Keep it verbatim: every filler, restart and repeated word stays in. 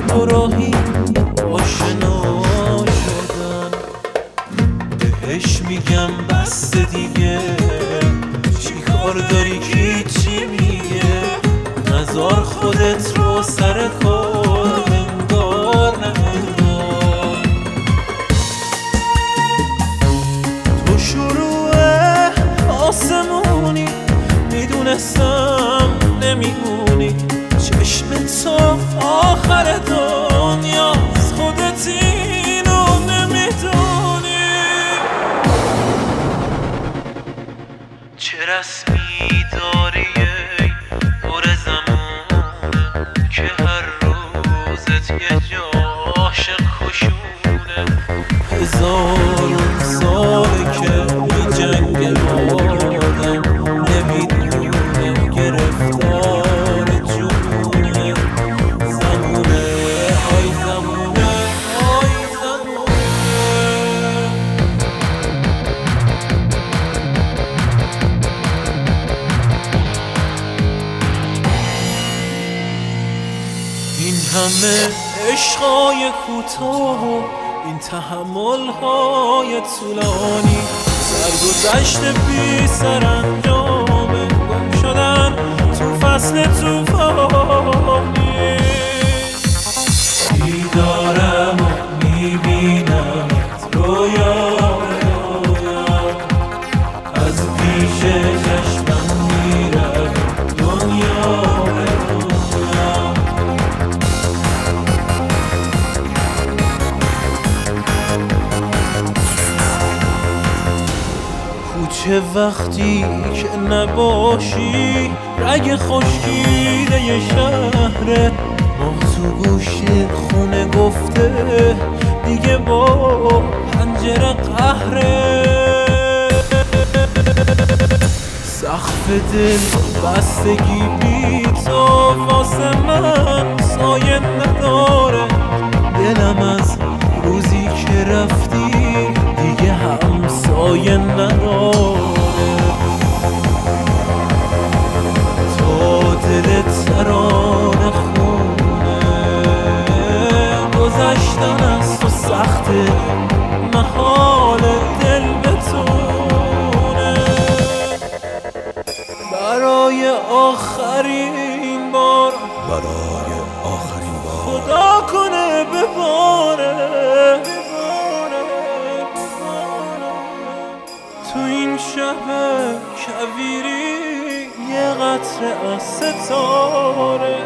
دو راهی آشنا شدن. بهش میگم بس دیگه، چی کار داری که چی میگه؟ نذار خودت رو سر کار، انگار نمندار. تو شروع آسمونی، میدونستم نمیمونی. چشم تو آخر دنیا، از خودت اینو نمیدونی. چه رسمی داری ای دور زمونه، که هر روزت یه عاشق خشونه. هزارون ساله که می جنگ آدم، نمیدونه گرفتار جونه. زمونه آی زمونه آی زمونه. این همه عشقای کوتاه و این تحمل‌های طولانی، سرگذشت بی سرانجامه، گم شدن تو فصل طوفانی. دیدارم و میبینم رویا رویا، از پیش چشمم میرم دنیا دنیا. کوچه وقتی که نباشی، رگ خشکیده ی شهره. ماه تو گوشه خونه گفته دیگه با پنجره قهره. سقف دل بستگی بی تو واسه من سایه نداره. دلم از روزی که رفتی دیگه همسایه نداره. تا دلت ترانه خونه، گذشتن از تو سخته، محال دل بتونه. برای آخرین بار، برای آخرین بار خدا کنه بباره. تو این شب کویری یه قطره از ستاره.